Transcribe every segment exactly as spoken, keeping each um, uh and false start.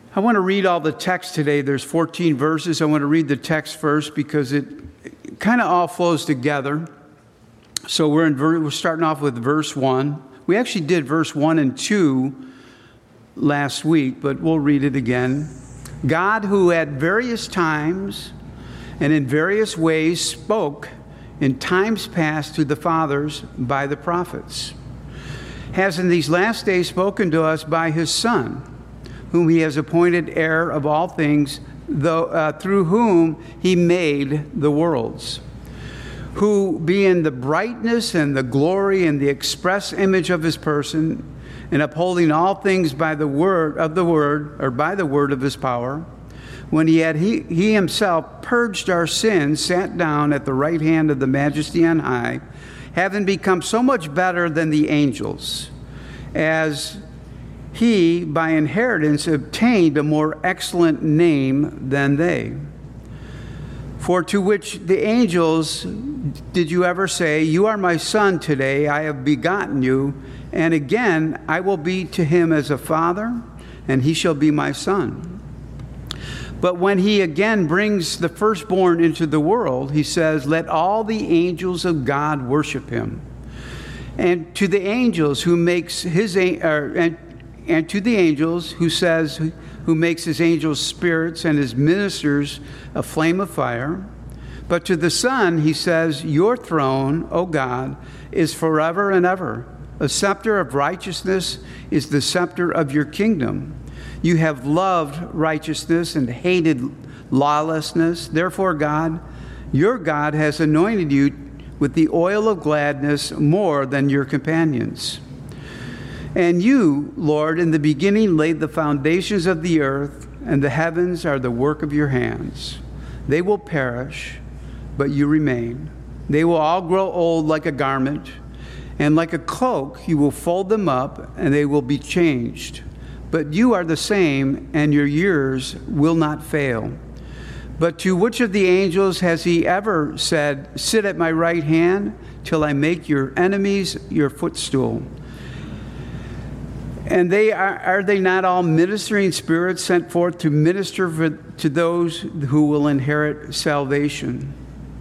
I want to read all the text today. There's fourteen verses. I want to read the text first because it, it kind of all flows together. So we're in ver- we're starting off with verse one. We actually did verse one and two last week, but we'll read it again. God, who at various times and in various ways spoke in times past to the fathers by the prophets, has in these last days spoken to us by his Son, whom he has appointed heir of all things, though, uh, through whom he made the worlds, who, being the brightness and the glory and the express image of his person, and upholding all things by the word of the word, or by the word of his power, when he had he, he himself purged our sins, sat down at the right hand of the Majesty on high, having become so much better than the angels, as he, by inheritance, obtained a more excellent name than they. For to which the angels did you ever say, "You are my son, today I have begotten you," and again, "I will be to him as a father, and he shall be my son." But when he again brings the firstborn into the world, he says, "Let all the angels of God worship him." And to the angels who makes his uh, and And to the angels, who says, who makes his angels spirits and his ministers a flame of fire. But to the Son, he says, "Your throne, O God, is forever and ever. A scepter of righteousness is the scepter of your kingdom. You have loved righteousness and hated lawlessness. Therefore, God, your God, has anointed you with the oil of gladness more than your companions. And you, Lord, in the beginning laid the foundations of the earth, and the heavens are the work of your hands. They will perish, but you remain. They will all grow old like a garment, and like a cloak you will fold them up, and they will be changed. But you are the same, and your years will not fail. But to which of the angels has he ever said, "Sit at my right hand till I make your enemies your footstool"? And they are, are they not all ministering spirits sent forth to minister for, to those who will inherit salvation?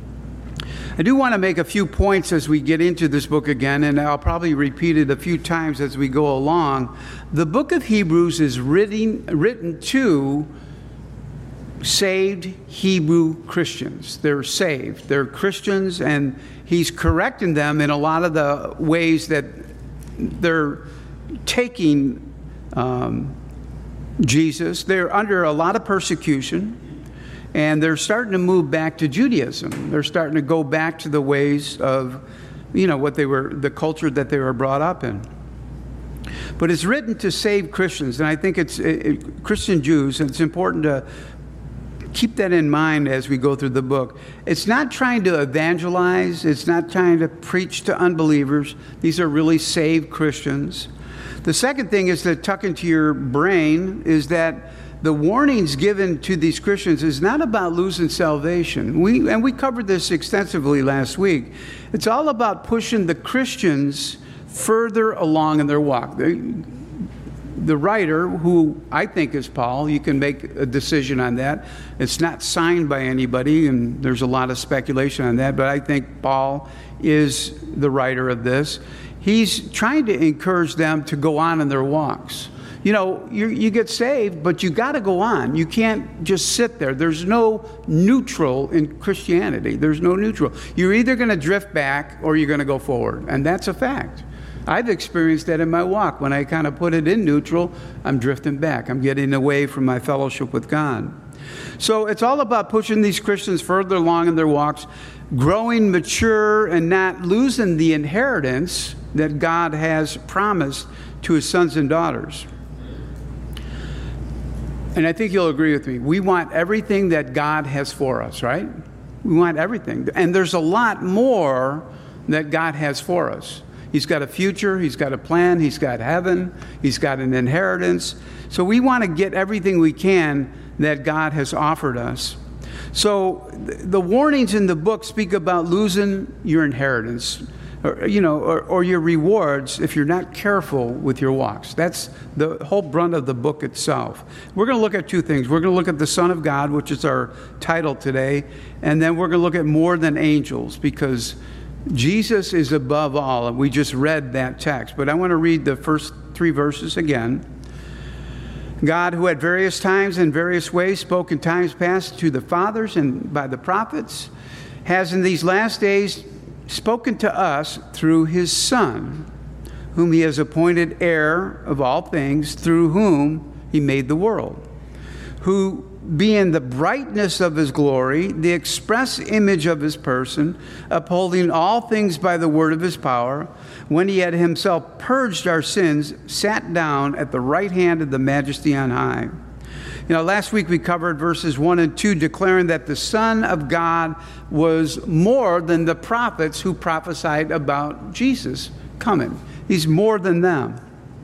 I do want to make a few points as we get into this book again, and I'll probably repeat it a few times as we go along. The book of Hebrews is written, written to saved Hebrew Christians. They're saved. They're Christians, and he's correcting them in a lot of the ways that they're taking um, Jesus. They're under a lot of persecution, and they're starting to move back to Judaism. They're starting to go back to the ways of, you know, what they were, the culture that they were brought up in. But it's written to save Christians, and I think it's it, it, Christian Jews, and it's important to keep that in mind as we go through the book. It's not trying to evangelize. It's not trying to preach to unbelievers. These are really saved Christians. The second thing is to tuck into your brain is that the warnings given to these Christians is not about losing salvation. We and we covered this extensively last week. It's all about pushing the Christians further along in their walk. The, the writer, who I think is Paul, you can make a decision on that. It's not signed by anybody, and there's a lot of speculation on that, but I think Paul is the writer of this. He's trying to encourage them to go on in their walks. You know, you, you get saved, but you got to go on. You can't just sit there. There's no neutral in Christianity. There's no neutral. You're either going to drift back or you're going to go forward, and that's a fact. I've experienced that in my walk. When I kind of put it in neutral, I'm drifting back. I'm getting away from my fellowship with God. So it's all about pushing these Christians further along in their walks, growing mature and not losing the inheritance that God has promised to his sons and daughters. And I think you'll agree with me. We want everything that God has for us, right? We want everything. And there's a lot more that God has for us. He's got a future. He's got a plan. He's got heaven. He's got an inheritance. So we want to get everything we can that God has offered us. So the warnings in the book speak about losing your inheritance. or, you know, or, or your rewards if you're not careful with your walks. That's the whole brunt of the book itself. We're going to look at two things. We're going to look at the Son of God, which is our title today, and then we're going to look at more than angels, because Jesus is above all, and we just read that text. But I want to read the first three verses again. God, who at various times and various ways spoke in times past to the fathers and by the prophets, has in these last days spoken to us through his Son, whom he has appointed heir of all things, through whom he made the world, who, being the brightness of his glory, the express image of his person, upholding all things by the word of his power, when he had himself purged our sins, sat down at the right hand of the Majesty on high. You know, last week we covered verses one and two, declaring that the Son of God was more than the prophets who prophesied about Jesus coming. He's more than them.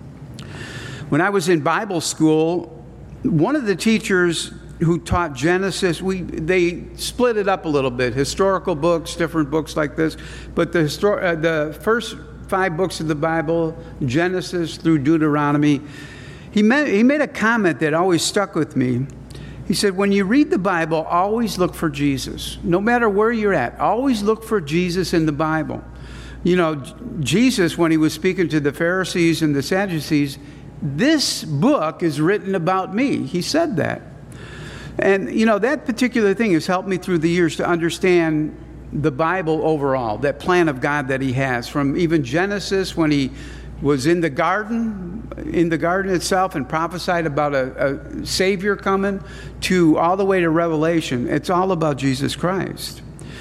When I was in Bible school, one of the teachers who taught Genesis, we they split it up a little bit, historical books, different books like this, but the histor- uh, the first five books of the Bible, Genesis through Deuteronomy, he made, he made a comment that always stuck with me. He said, when you read the Bible, always look for Jesus. No matter where you're at, always look for Jesus in the Bible. You know, Jesus, when he was speaking to the Pharisees and the Sadducees, this book is written about me. He said that. And, you know, that particular thing has helped me through the years to understand the Bible overall, that plan of God that he has, from even Genesis, when he was in the garden, in the garden itself, and prophesied about a, a Savior coming, to all the way to Revelation. It's all about Jesus Christ.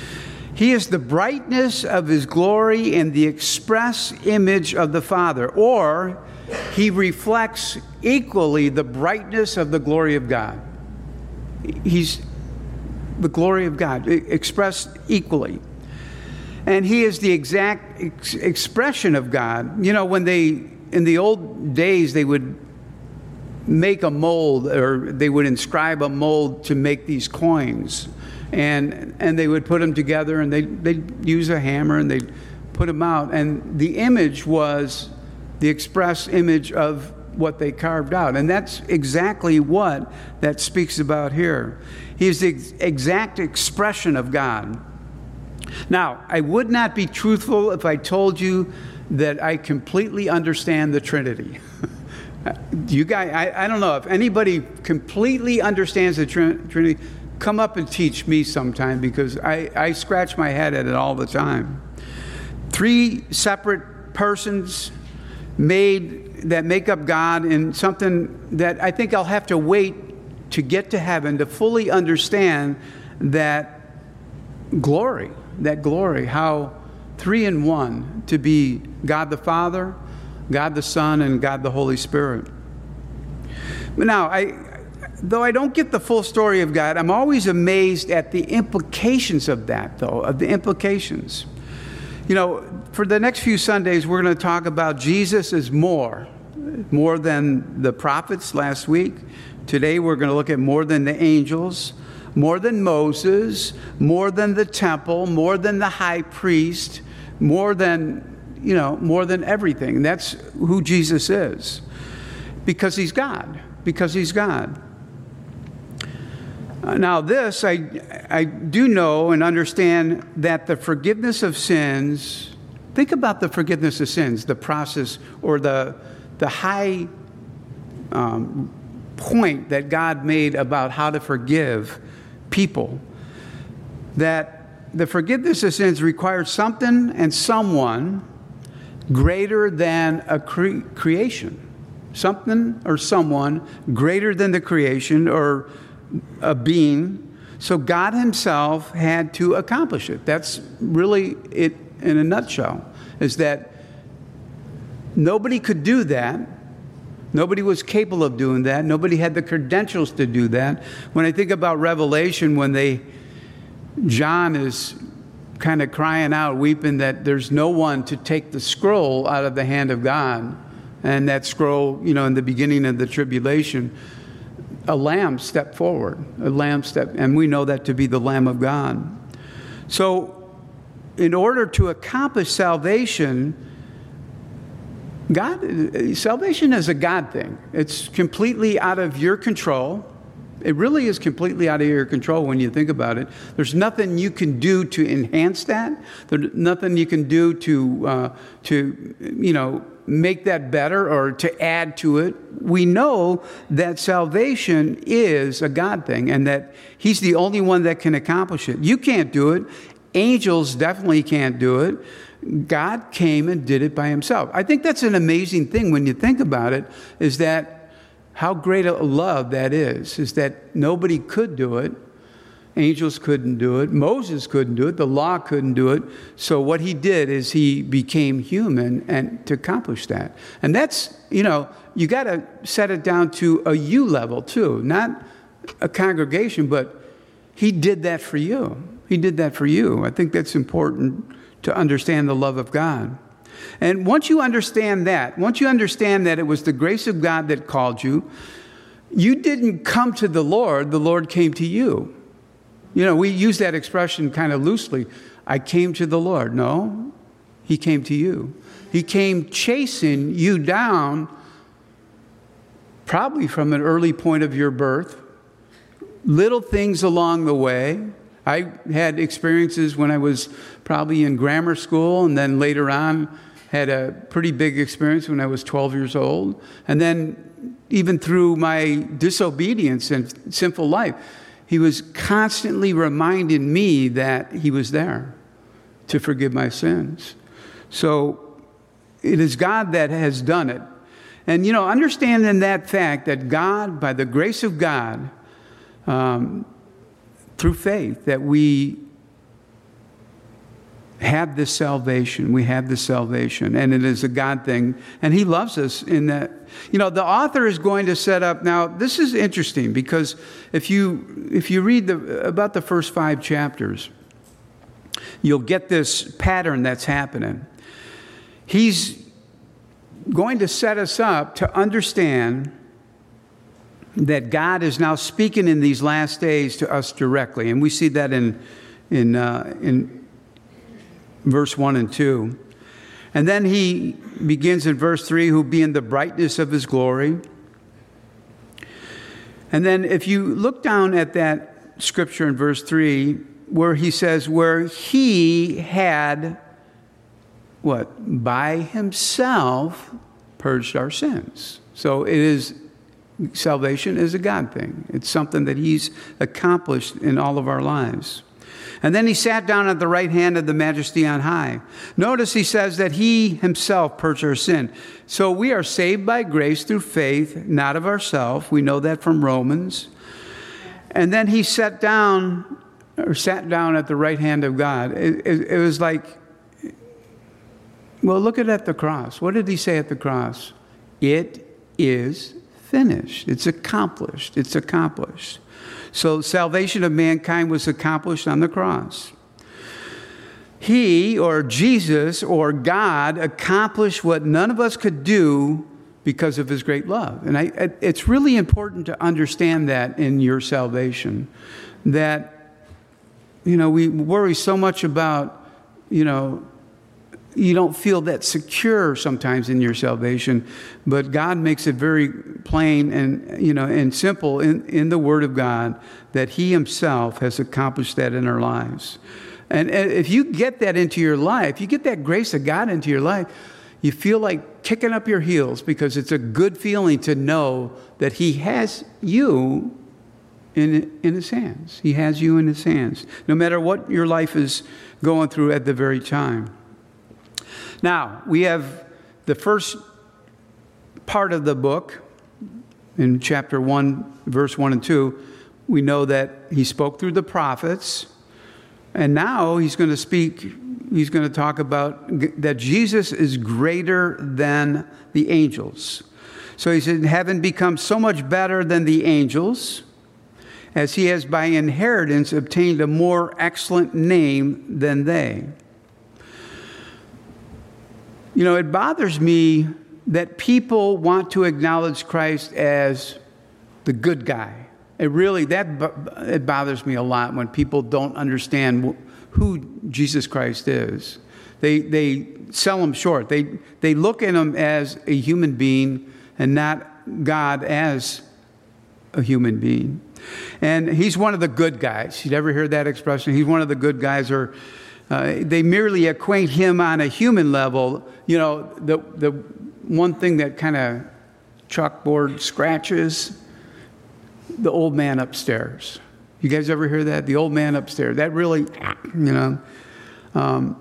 He is the brightness of his glory and the express image of the Father, or he reflects equally the brightness of the glory of God. He's the glory of God, expressed equally. And he is the exact ex- expression of God. You know, when they, in the old days, they would make a mold, or they would inscribe a mold to make these coins. And and they would put them together, and they, they'd use a hammer, and they'd put them out. And the image was the express image of what they carved out. And that's exactly what that speaks about here. He is the ex- exact expression of God. Now, I would not be truthful if I told you that I completely understand the Trinity. You guys, I, I don't know if anybody completely understands the Trin- Trinity. Come up and teach me sometime, because I, I scratch my head at it all the time. Three separate persons made that make up God, in something that I think I'll have to wait to get to heaven to fully understand that glory, that glory, how three in one, to be God the Father, God the Son, and God the Holy Spirit. But now, I, though I don't get the full story of God, I'm always amazed at the implications of that, though, of the implications. You know, for the next few Sundays, we're going to talk about Jesus is more, more than the prophets last week. Today, we're going to look at more than the angels, more than Moses, more than the temple, more than the high priest, more than, you know, more than everything. And that's who Jesus is, because he's God, because he's God. Now this, I, I do know and understand that the forgiveness of sins, think about the forgiveness of sins, the process, or the, the high um, point that God made about how to forgive people. That the forgiveness of sins requires something and someone greater than a cre- creation. Something or someone greater than the creation, or a being. So God himself had to accomplish it. That's really it in a nutshell, is that nobody could do that. Nobody was capable of doing that. Nobody had the credentials to do that. When I think about Revelation, when they, John is kind of crying out, weeping that there's no one to take the scroll out of the hand of God. And that scroll, you know, in the beginning of the tribulation, a lamb stepped forward, a lamb stepped, and we know that to be the Lamb of God. So in order to accomplish salvation, God, salvation is a God thing. It's completely out of your control. It really is completely out of your control when you think about it. There's nothing you can do to enhance that. There's nothing you can do to, uh, to you know, make that better or to add to it. We know that salvation is a God thing and that He's the only one that can accomplish it. You can't do it. Angels definitely can't do it. God came and did it by Himself. I think that's an amazing thing when you think about it, is that how great a love that is, is that nobody could do it. Angels couldn't do it. Moses couldn't do it. The law couldn't do it. So what He did is He became human and to accomplish that. And that's, you know, you got to set it down to a you level too, not a congregation, but He did that for you. He did that for you. I think that's important to understand the love of God. And once you understand that, once you understand that it was the grace of God that called you, you didn't come to the Lord, the Lord came to you. You know, we use that expression kind of loosely. I came to the Lord. No, He came to you. He came chasing you down, probably from an early point of your birth. Little things along the way. I had experiences when I was probably in grammar school, and then later on had a pretty big experience when I was twelve years old. And then even through my disobedience and sinful life, He was constantly reminding me that He was there to forgive my sins. So it is God that has done it. And, you know, understanding that fact that God, by the grace of God, um, through faith, that we have this salvation. We have this salvation, and it is a God thing, and He loves us in that. You know, the author is going to set up, now this is interesting, because if you if you read the about the first five chapters, you'll get this pattern that's happening. He's going to set us up to understand that God is now speaking in these last days to us directly, and we see that in in uh, in verse one and two. And then He begins in verse three, who being the brightness of His glory. And then if you look down at that scripture in verse three, where He says, where He had, what? By Himself purged our sins. So it is, salvation is a God thing. It's something that He's accomplished in all of our lives. And then He sat down at the right hand of the Majesty on high. Notice He says that He Himself purged our sin. So we are saved by grace through faith, not of ourselves. We know that from Romans. And then He sat down, or sat down at the right hand of God. It, it, it was like, well, look at, at the cross. What did He say at the cross? It is finished. It's accomplished. It's accomplished. So salvation of mankind was accomplished on the cross. He, or Jesus, or God, accomplished what none of us could do because of His great love. And I, it's really important to understand that in your salvation. That, you know, we worry so much about, you know, you don't feel that secure sometimes in your salvation, but God makes it very plain and, you know, and simple in, in the Word of God that He Himself has accomplished that in our lives. And, and if you get that into your life, you get that grace of God into your life, you feel like kicking up your heels, because it's a good feeling to know that He has you in, in His hands. He has you in His hands, no matter what your life is going through at the very time. Now, we have the first part of the book in chapter one, verse one and two. We know that He spoke through the prophets. And now He's going to speak, He's going to talk about that Jesus is greater than the angels. So He said, having become so much better than the angels, as He has by inheritance obtained a more excellent name than they. You know, it bothers me that people want to acknowledge Christ as the good guy, It really, that it bothers me a lot when people don't understand who Jesus Christ is. They they sell him short. They they look at him as a human being and not God as a human being. And he's one of the good guys. You ever hear that expression? He's one of the good guys. Or uh, they merely acquaint him on a human level. You know, the the one thing that kind of chalkboard scratches, the old man upstairs. You guys ever hear that? The old man upstairs. That really, you know. Um,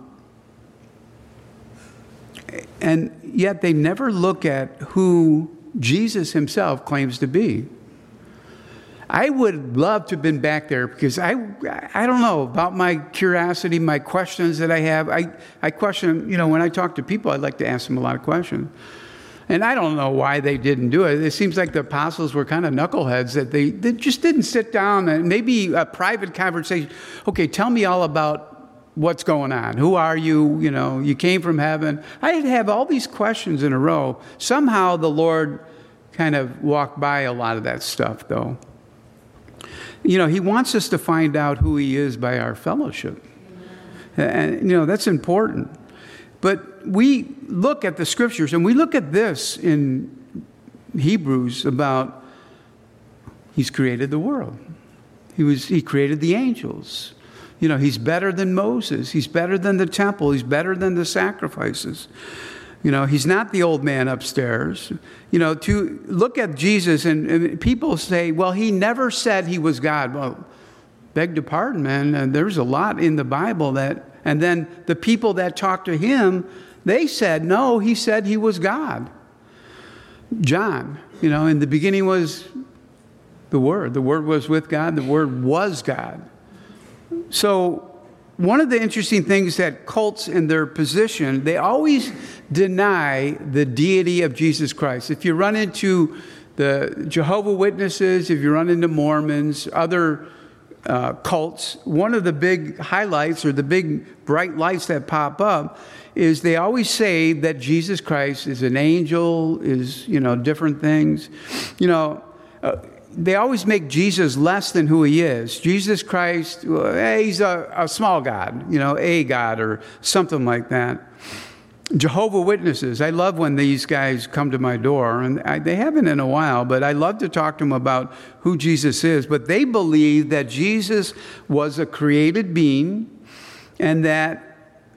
and yet they never look at who Jesus himself claims to be. I would love to have been back there because I, I don't know about my curiosity, my questions that I have. I, I question, you know, when I talk to people, I like to ask them a lot of questions. And I don't know why they didn't do it. It seems like the apostles were kind of knuckleheads that they, they just didn't sit down and maybe a private conversation. Okay, tell me all about what's going on. Who are you? You know, you came from heaven. I'd have all these questions in a row. Somehow the Lord kind of walked by a lot of that stuff, though. You know, he wants us to find out who he is by our fellowship. And, you know, that's important. But we look at the scriptures, and we look at this in Hebrews about he's created the world. He was he created the angels. You know, he's better than Moses. He's better than the temple. He's better than the sacrifices. You know, he's not the old man upstairs. You know, to look at Jesus, and, and people say, well, he never said he was God. Well, beg to pardon, man. And there's a lot in the Bible that, and then the people that talked to him, they said, no, he said he was God. John, you know, in the beginning was the Word. The Word was with God. The Word was God. So one of the interesting things that cults in their position, they always deny the deity of Jesus Christ. If you run into the Jehovah's Witnesses, if you run into Mormons, other uh, cults, one of the big highlights or the big bright lights that pop up is they always say that Jesus Christ is an angel, is, you know, different things. You know, uh, they always make Jesus less than who he is. Jesus Christ, well, hey, he's a, a small God, you know, a God or something like that. Jehovah's Witnesses, I love when these guys come to my door, and I, they haven't in a while, but I love to talk to them about who Jesus is. But they believe that Jesus was a created being and that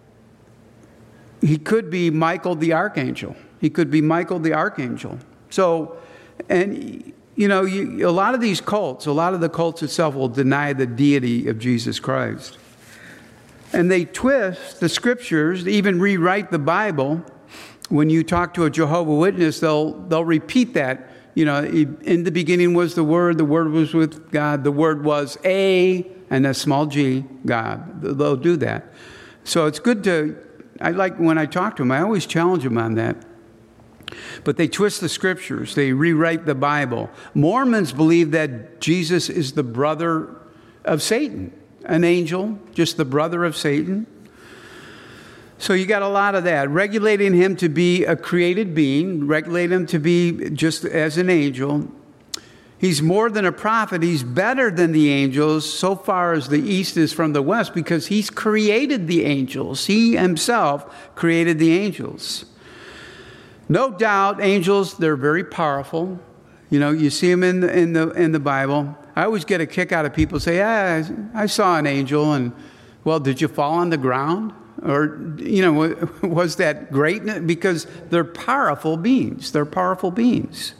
he could be Michael the Archangel. He could be Michael the Archangel. So, and you know, you, a lot of these cults, a lot of the cults itself will deny the deity of Jesus Christ. And they twist the scriptures, even rewrite the Bible. When you talk to a Jehovah's Witness, they'll they'll repeat that. You know, in the beginning was the Word, the Word was with God, the Word was a, and a small g, God. They'll do that. So it's good to, I like when I talk to them, I always challenge them on that. But they twist the scriptures. They rewrite the Bible. Mormons believe that Jesus is the brother of Satan, an angel, just the brother of Satan. So you got a lot of that. Regulating him to be a created being, regulating him to be just as an angel. He's more than a prophet. He's better than the angels so far as the east is from the west because he's created the angels. He himself created the angels. No doubt, angels, they're very powerful. You know, you see them in the, in the, in the Bible. I always get a kick out of people say, yeah, I saw an angel. And, well, did you fall on the ground? Or, you know, was that great? Because they're powerful beings. They're powerful beings.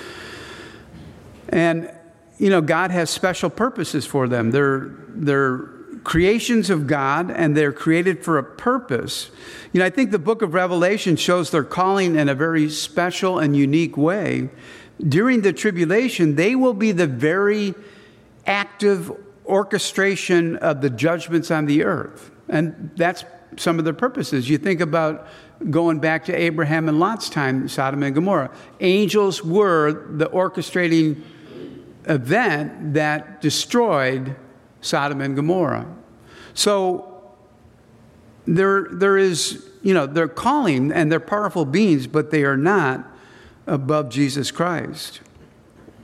And, you know, God has special purposes for them. They're, they're creations of God, and they're created for a purpose. You know, I think the book of Revelation shows their calling in a very special and unique way. During the tribulation, they will be the very active orchestration of the judgments on the earth. And that's some of their purposes. You think about going back to Abraham and Lot's time, Sodom and Gomorrah. Angels were the orchestrating event that destroyed Sodom and Gomorrah. So there, there is, you know, they're calling and they're powerful beings, but they are not above Jesus Christ.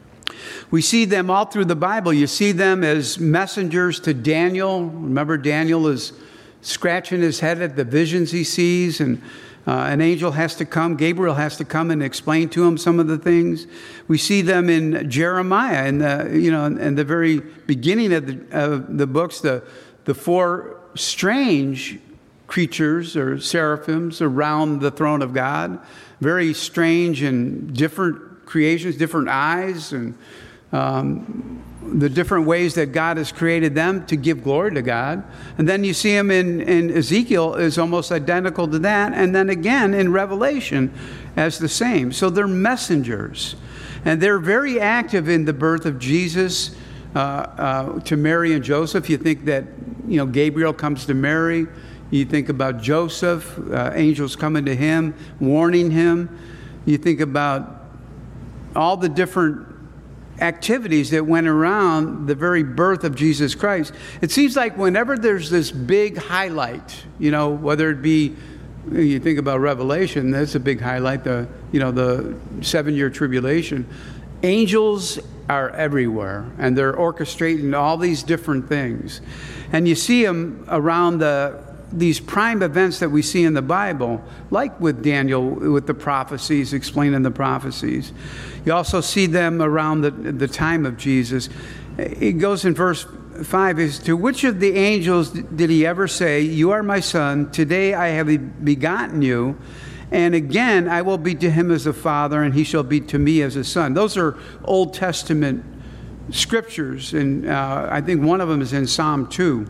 We see them all through the Bible. You see them as messengers to Daniel. Remember, Daniel is scratching his head at the visions he sees, and uh, an angel has to come. Gabriel has to come and explain to him some of the things. We see them in Jeremiah, in the you know, in the very beginning of the of the books, the the four strange creatures or seraphims around the throne of God, very strange and different creations, different eyes, and um, the different ways that God has created them to give glory to God. And then you see him in, in Ezekiel is almost identical to that. And then again in Revelation as the same. So they're messengers. And they're very active in the birth of Jesus uh, uh, to Mary and Joseph. You think that, you know, Gabriel comes to Mary. You think about Joseph, uh, angels coming to him, warning him. You think about all the different activities that went around the very birth of Jesus Christ. It seems like whenever there's this big highlight, you know, whether it be, you think about Revelation, that's a big highlight, the, you know, the seven-year tribulation. Angels are everywhere, and they're orchestrating all these different things. And you see them around the these prime events that we see in the Bible, like with Daniel, with the prophecies, explaining the prophecies. You also see them around the, the time of Jesus. It goes in verse five, is to which of the angels did he ever say, you are my son, today I have begotten you, and again I will be to him as a father, and he shall be to me as a son. Those are Old Testament scriptures, and uh, I think one of them is in Psalm two.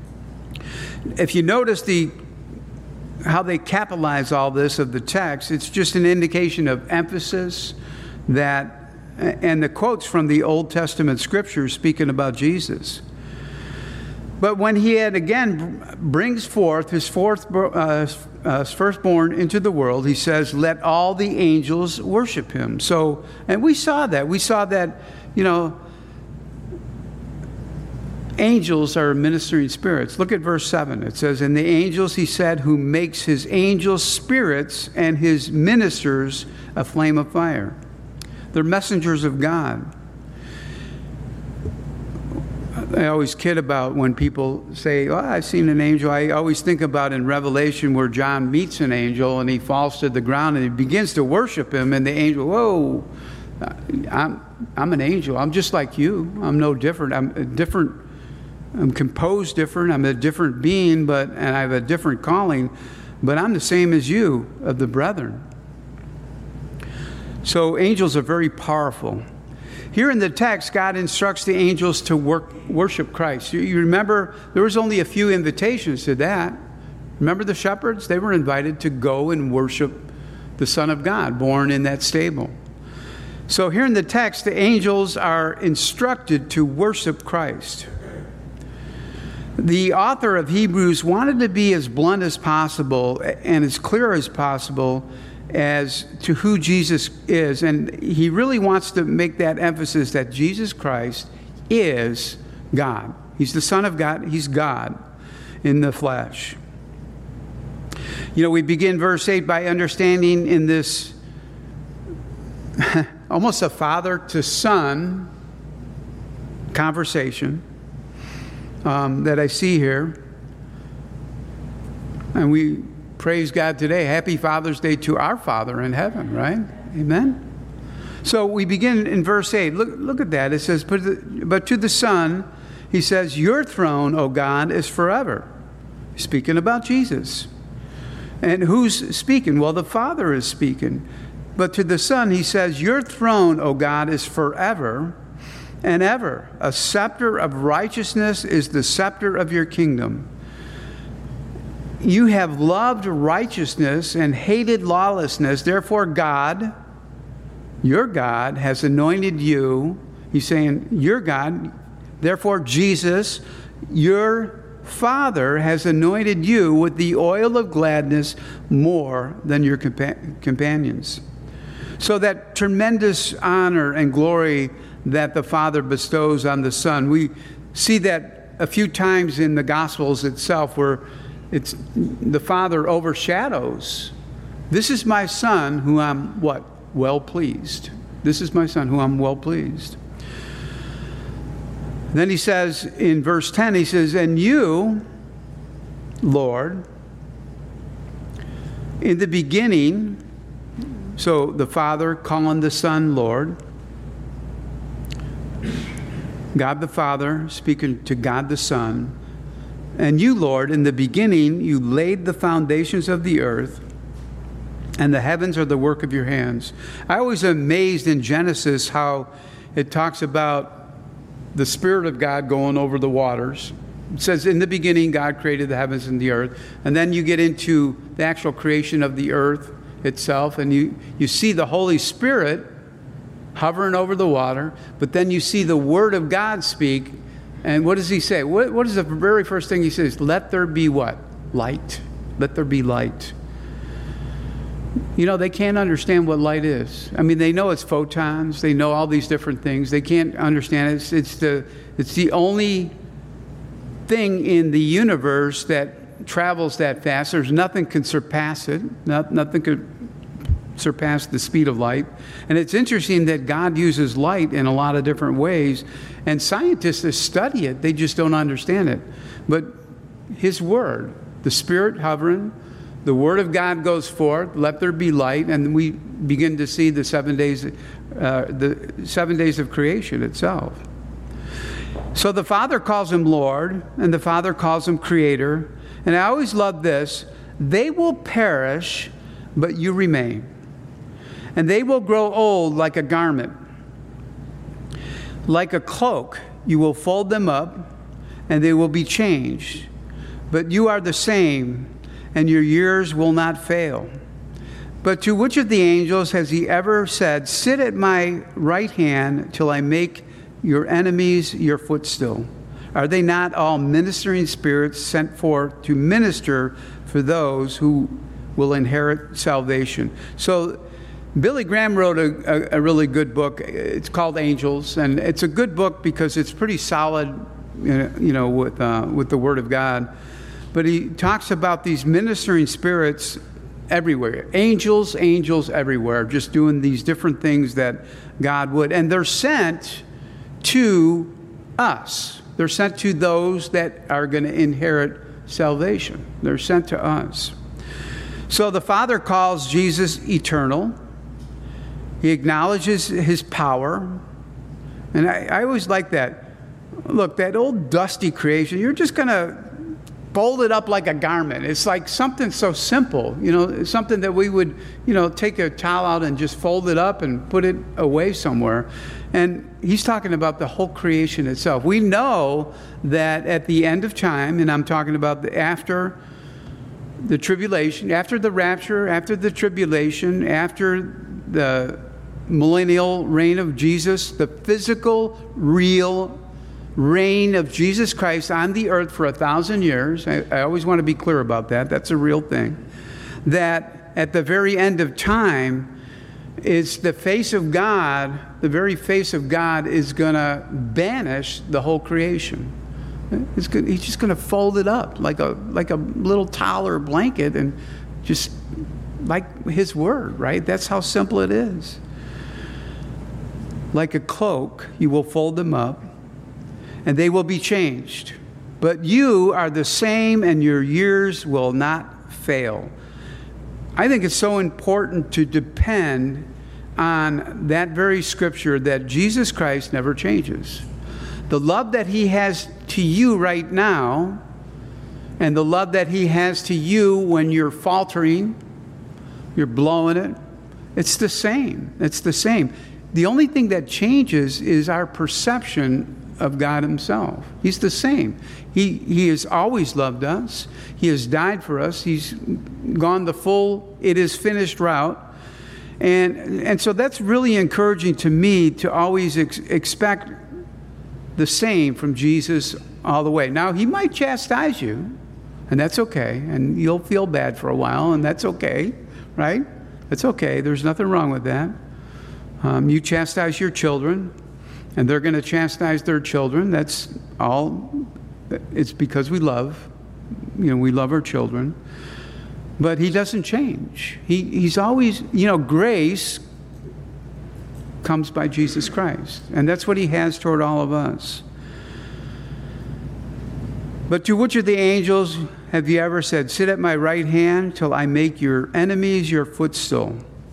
If you notice the how they capitalize all this of the text, it's just an indication of emphasis that, and the quotes from the Old Testament scriptures speaking about Jesus. But when he had again brings forth his fourth uh, uh, firstborn into the world, he says, let all the angels worship him. So, and we saw that. We saw that, you know, angels are ministering spirits. Look at verse seven. It says, and the angels, he said, who makes his angels spirits and his ministers a flame of fire. They're messengers of God. I always kid about when people say, oh, I've seen an angel. I always think about in Revelation where John meets an angel and he falls to the ground and he begins to worship him, and the angel, whoa, I'm, I'm an angel. I'm just like you. I'm no different. I'm a different I'm composed different. I'm a different being, but and I have a different calling, but I'm the same as you, of the brethren. So angels are very powerful. Here in the text, God instructs the angels to work, worship Christ. You, you remember, there was only a few invitations to that. Remember the shepherds? They were invited to go and worship the Son of God, born in that stable. So here in the text, the angels are instructed to worship Christ. The author of Hebrews wanted to be as blunt as possible and as clear as possible as to who Jesus is. And he really wants to make that emphasis that Jesus Christ is God. He's the Son of God. He's God in the flesh. You know, we begin verse eight by understanding in this almost a father to son conversation Um, that I see here. And we praise God today. Happy Father's Day to our Father in heaven, right? Amen? So we begin in verse eight. Look, look at that. It says, but, the, but to the Son, he says, your throne, O God, is forever. Speaking about Jesus. And who's speaking? Well, the Father is speaking. But to the Son, he says, your throne, O God, is forever and ever. A scepter of righteousness is the scepter of your kingdom. You have loved righteousness and hated lawlessness. Therefore, God, your God, has anointed you. He's saying, your God. Therefore, Jesus, your Father, has anointed you with the oil of gladness more than your compa- companions. So that tremendous honor and glory that the Father bestows on the Son. We see that a few times in the Gospels itself, where it's the Father overshadows. This is my Son who I'm what? Well pleased. This is my Son who I'm well pleased. Then he says in verse ten, he says, and you, Lord, in the beginning, so the Father calling the Son Lord, God the Father speaking to God the Son, and you, Lord, in the beginning, you laid the foundations of the earth, and the heavens are the work of your hands. I always am amazed in Genesis how it talks about the Spirit of God going over the waters. It says, in the beginning, God created the heavens and the earth. And then you get into the actual creation of the earth itself, and you, you see the Holy Spirit hovering over the water, but then you see the Word of God speak. And what does he say? What, what is the very first thing he says? Let there be what? Light. Let there be light. You know, they can't understand what light is. I mean, they know it's photons. They know all these different things. They can't understand it. It's, it's, the, it's the only thing in the universe that travels that fast. There's nothing can surpass it. Not, nothing could surpass the speed of light. And it's interesting that God uses light in a lot of different ways. And scientists study it. They just don't understand it. But His Word, the Spirit hovering, the Word of God goes forth, let there be light, and we begin to see the seven days, uh, the seven days of creation itself. So the Father calls Him Lord, and the Father calls Him Creator. And I always love this. They will perish, but you remain. And they will grow old like a garment. Like a cloak, you will fold them up, and they will be changed. But you are the same, and your years will not fail. But to which of the angels has He ever said, sit at my right hand till I make your enemies your footstool? Are they not all ministering spirits sent forth to minister for those who will inherit salvation? So Billy Graham wrote a, a, a really good book. It's called Angels, and it's a good book because it's pretty solid, you know, with uh, with the Word of God. But he talks about these ministering spirits everywhere. Angels, angels everywhere, just doing these different things that God would. And they're sent to us. They're sent to those that are going to inherit salvation. They're sent to us. So the Father calls Jesus eternal. He acknowledges His power. And I, I always like that. Look, that old dusty creation, you're just going to fold it up like a garment. It's like something so simple, you know, something that we would, you know, take a towel out and just fold it up and put it away somewhere. And He's talking about the whole creation itself. We know that at the end of time, and I'm talking about the after the tribulation, after the rapture, after the tribulation, after the millennial reign of Jesus, the physical, real reign of Jesus Christ on the earth for a thousand years. I, I always want to be clear about that. That's a real thing. That at the very end of time is the face of God, the very face of God is going to banish the whole creation. It's good, he's just going to fold it up like a like a little towel or blanket and just like His Word, right? That's how simple it is. Like a cloak, you will fold them up, and they will be changed. But you are the same, and your years will not fail. I think it's so important to depend on that very scripture that Jesus Christ never changes. The love that He has to you right now, and the love that He has to you when you're faltering, you're blowing it, it's the same. It's the same. The only thing that changes is our perception of God Himself. He's the same. He, he has always loved us. He has died for us. He's gone the full, it is finished route. And, and so that's really encouraging to me to always ex- expect the same from Jesus all the way. Now, He might chastise you, and that's okay. And you'll feel bad for a while, and that's okay, right? That's okay. There's nothing wrong with that. Um, you chastise your children, and they're going to chastise their children. That's all. It's because we love. You know, we love our children. But He doesn't change. He, he's always, you know, grace comes by Jesus Christ. And that's what He has toward all of us. But to which of the angels have you ever said, sit at my right hand till I make your enemies your footstool?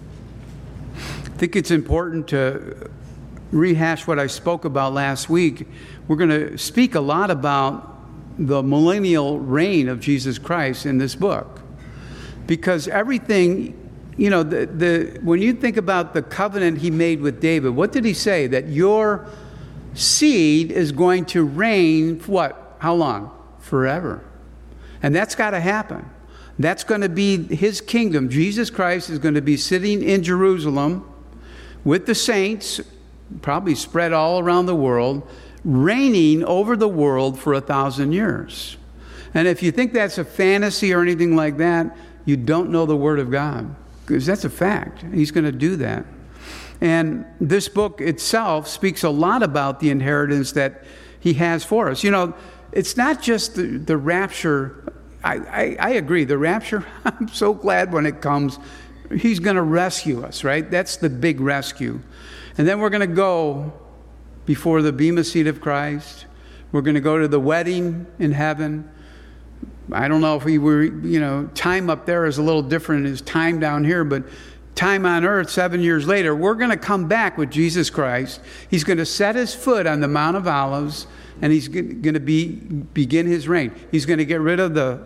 I think it's important to rehash what I spoke about last week. We're going to speak a lot about the millennial reign of Jesus Christ in this book. Because everything, you know, the, the when you think about the covenant he made with David, what did he say? That your seed is going to reign, what? How long? Forever. And that's got to happen. That's going to be his kingdom. Jesus Christ is going to be sitting in Jerusalem with the saints, probably spread all around the world, reigning over the world for a thousand years. And if you think that's a fantasy or anything like that, you don't know the Word of God, because that's a fact. He's going to do that. And this book itself speaks a lot about the inheritance that he has for us. You know, it's not just the, the rapture. I, I, I agree. The rapture, I'm so glad when it comes. He's going to rescue us, right? That's the big rescue. And then we're going to go before the bema seat of Christ. We're going to go to the wedding in heaven. I don't know if we were, you know, time up there is a little different as time down here, but time on earth, seven years later, we're going to come back with Jesus Christ. He's going to set his foot on the Mount of Olives, and he's going to be begin his reign. He's going to get rid of the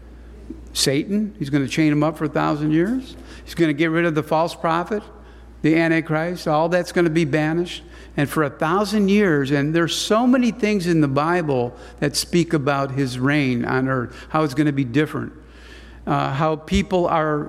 Satan. He's going to chain him up for a thousand years. He's going to get rid of the false prophet, the Antichrist. All that's going to be banished. And for a thousand years, and there's so many things in the Bible that speak about his reign on earth, how it's going to be different. Uh, how people are,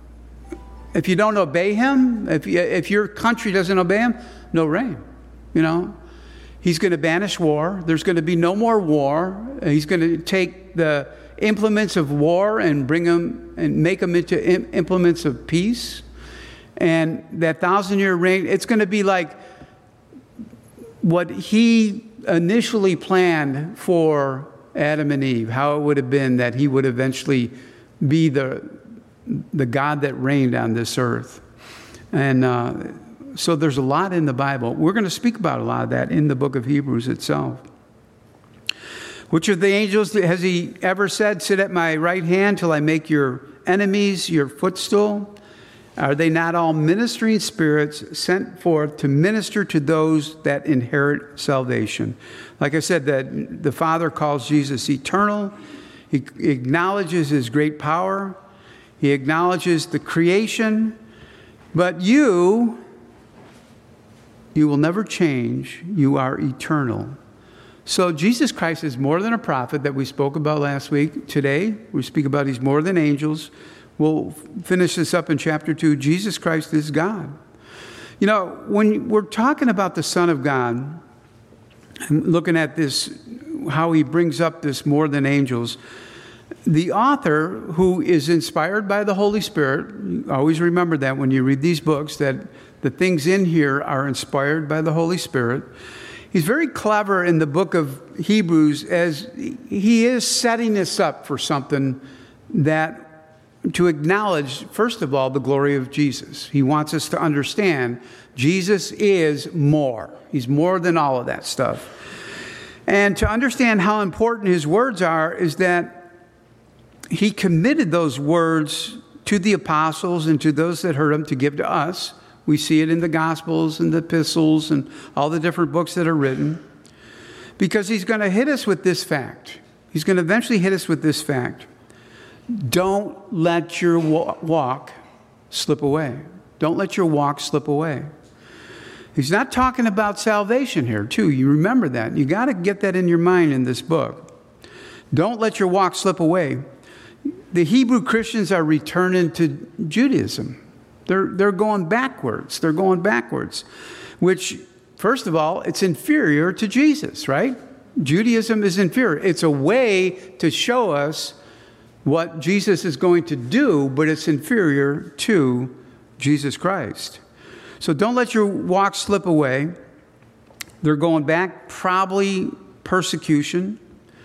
if you don't obey him, if, you, if your country doesn't obey him, no rain, you know. He's going to banish war. There's going to be no more war. He's going to take the implements of war and bring them and make them into implements of peace. And that thousand-year reign, it's going to be like what he initially planned for Adam and Eve, how it would have been that he would eventually be the, the God that reigned on this earth. And uh, so there's a lot in the Bible. We're going to speak about a lot of that in the book of Hebrews itself. Which of the angels has he ever said, sit at my right hand till I make your enemies your footstool? Are they not all ministering spirits sent forth to minister to those that inherit salvation? Like I said, that the Father calls Jesus eternal. He acknowledges his great power. He acknowledges the creation. But you, you will never change. You are eternal. So Jesus Christ is more than a prophet that we spoke about last week. Today, we speak about he's more than angels. We'll finish this up in chapter two. Jesus Christ is God. You know, when we're talking about the Son of God, I'm looking at this, how he brings up this more than angels. The author, who is inspired by the Holy Spirit, always remember that when you read these books, that the things in here are inspired by the Holy Spirit. He's very clever in the book of Hebrews, as he is setting this up for something that to acknowledge, first of all, the glory of Jesus. He wants us to understand Jesus is more. He's more than all of that stuff. And to understand how important his words are is that he committed those words to the apostles and to those that heard him to give to us. We see it in the Gospels and the epistles and all the different books that are written. Because he's going to hit us with this fact. He's going to eventually hit us with this fact. Don't let your walk slip away. Don't let your walk slip away. He's not talking about salvation here, too. You remember that. You got to get that in your mind in this book. Don't let your walk slip away. The Hebrew Christians are returning to Judaism. They're, they're going backwards. They're going backwards, which, first of all, it's inferior to Jesus, right? Judaism is inferior. It's a way to show us what Jesus is going to do, but it's inferior to Jesus Christ. So don't let your walk slip away. They're going back, probably persecution.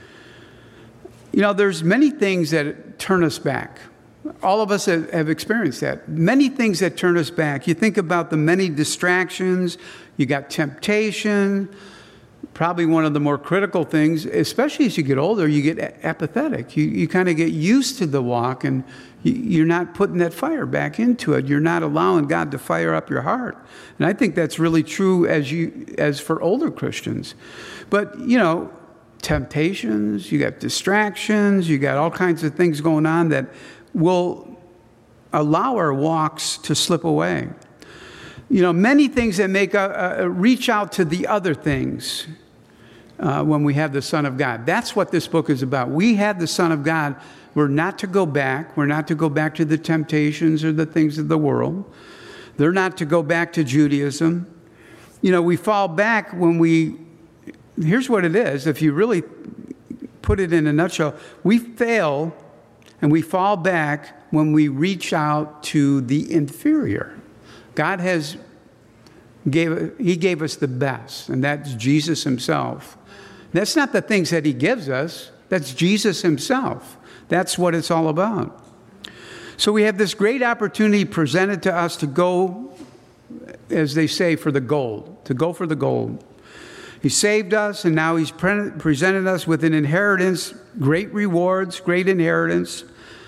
You know, there's many things that turn us back. All of us have, have experienced that. Many things that turn us back. You think about the many distractions. You got temptation. probably one of the more critical things, especially as you get older, you get a- apathetic. You, you kind of get used to the walk, and you, you're not putting that fire back into it. You're not allowing God to fire up your heart. And I think that's really true as you as for older Christians. But, you know, temptations, you got distractions, you got all kinds of things going on that will allow our walks to slip away. You know, many things that make a, a reach out to the other things uh, when we have the Son of God. That's what this book is about. We have the Son of God. We're not to go back. We're not to go back to the temptations or the things of the world. They're not to go back to Judaism. You know, we fall back when we, here's what it is. If you really put it in a nutshell, we fail and we fall back when we reach out to the inferior. God has gave, he gave us the best, and that's Jesus himself. That's not the things that he gives us. That's Jesus himself. That's what it's all about. So we have this great opportunity presented to us to go, as they say, for the gold, to go for the gold. He saved us, and now he's pre- presented us with an inheritance, great rewards, great inheritance.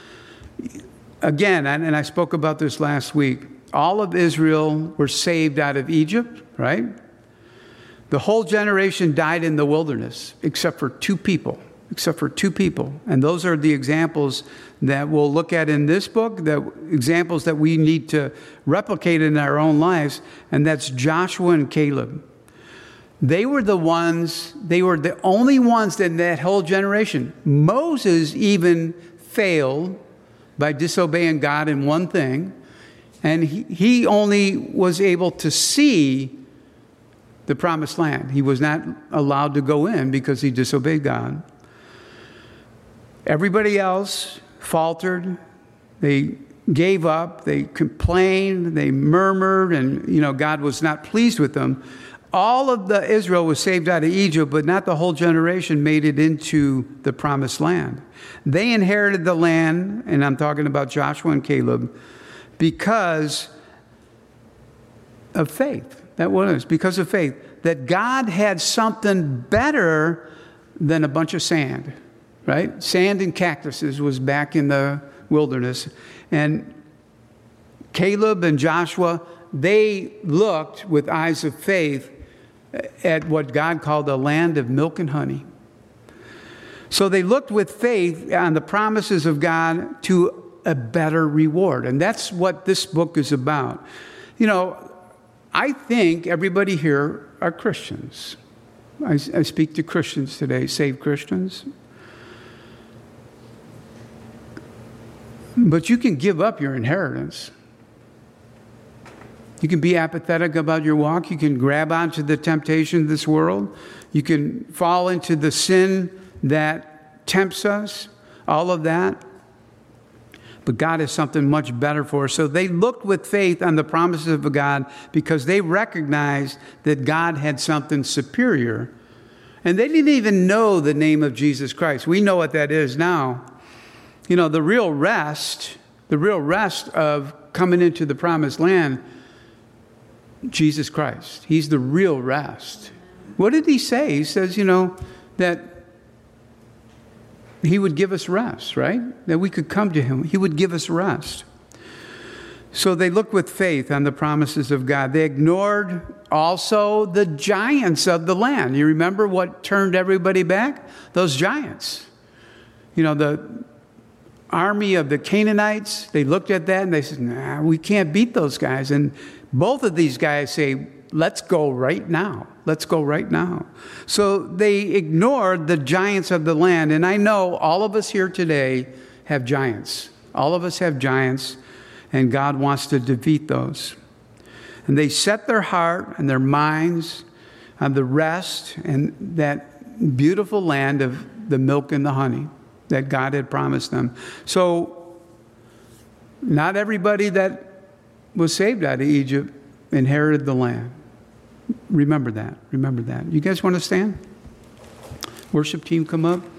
Again, and I spoke about this last week, all of Israel were saved out of Egypt, right? The whole generation died in the wilderness, except for two people, except for two people. And those are the examples that we'll look at in this book, the examples that we need to replicate in our own lives, and that's Joshua and Caleb. They were the ones, they were the only ones in that whole generation. Moses even failed by disobeying God in one thing, and he, he only was able to see the promised land. He was not allowed to go in because he disobeyed God. Everybody else faltered. They gave up. They complained. They murmured, and you know God was not pleased with them. All of the Israel was saved out of Egypt, but not the whole generation made it into the promised land. They inherited the land, and I'm talking about Joshua and Caleb, because of faith. That was because of faith. That God had something better than a bunch of sand, right? Sand and cactuses was back in the wilderness. And Caleb and Joshua, they looked with eyes of faith at what God called a land of milk and honey. So they looked with faith on the promises of God to a better reward. And that's what this book is about. You know, I think everybody here are Christians. I, I speak to Christians today, saved Christians. But you can give up your inheritance. You can be apathetic about your walk. You can grab onto the temptation of this world. You can fall into the sin that tempts us, all of that. But God has something much better for us. So they looked with faith on the promises of God because they recognized that God had something superior. And they didn't even know the name of Jesus Christ. We know what that is now. You know, the real rest, the real rest of coming into the promised land, Jesus Christ. He's the real rest. What did he say? He says, you know, that he would give us rest, right? That we could come to him. He would give us rest. So they looked with faith on the promises of God. They ignored also the giants of the land. You remember what turned everybody back? Those giants. You know, the army of the Canaanites, they looked at that and they said, nah, we can't beat those guys. And both of these guys say, let's go right now. Let's go right now. So they ignored the giants of the land. And I know all of us here today have giants. All of us have giants, and God wants to defeat those. And they set their heart and their minds on the rest and that beautiful land of the milk and the honey that God had promised them. So not everybody that was saved out of Egypt inherited the land. Remember that. Remember that. You guys want to stand? Worship team, come up.